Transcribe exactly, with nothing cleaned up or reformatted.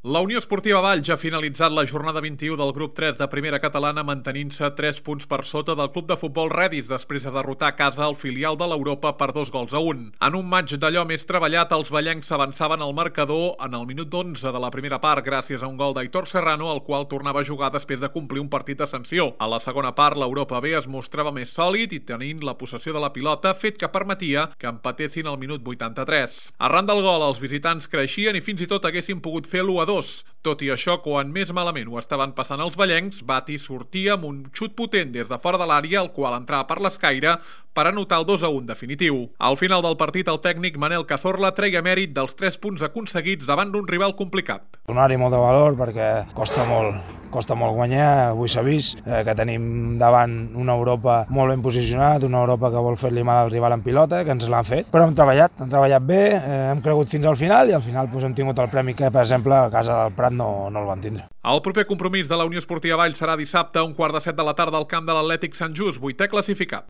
La Unió Esportiva Valls ha finalitzat la jornada vint-i-u del grup tres de primera catalana mantenint-se tres punts per sota del club de futbol Redis després de derrotar a casa el filial de l'Europa per dos gols a un. En un maig d'allò més treballat, els vallencs s'avançaven al marcador en el minut onze de la primera part gràcies a un gol d'Aitor Serrano, el qual tornava a jugar després de complir un partit de sanció. A la segona part, l'Europa B es mostrava més sòlid i tenint la possessió de la pilota, fet que permetia que empatessin al minut vuitanta-tres. Arran del gol, els visitants creixien i fins i tot haguessin pogut fer l'u a dos. Tot i això, quan més malament ho estaven passant els vallencs, Bati sortia amb un xut potent des de fora de l'àrea, el qual entrava per l'escaire per anotar el dos a un definitiu. Al final del partit, el tècnic Manel Cazorla treia mèrit dels tres punts aconseguits davant d'un rival complicat. Donar-hi molt de valor perquè costa molt, costa molt guanyar. Avui s'ha vist eh, que tenim davant una Europa molt ben posicionat, una Europa que vol fer-li mal al rival en pilota, que ens l'han fet, però hem treballat, hem treballat bé, eh, hem cregut fins al final i al final pues, hem tingut el premi que, per exemple, a casa del Prat no, no el van tindre. El proper compromís de la Unió Esportiva Valls serà dissabte a un quart de set de la tarda al camp de l'Atlètic Sant Just, vuitè classificat.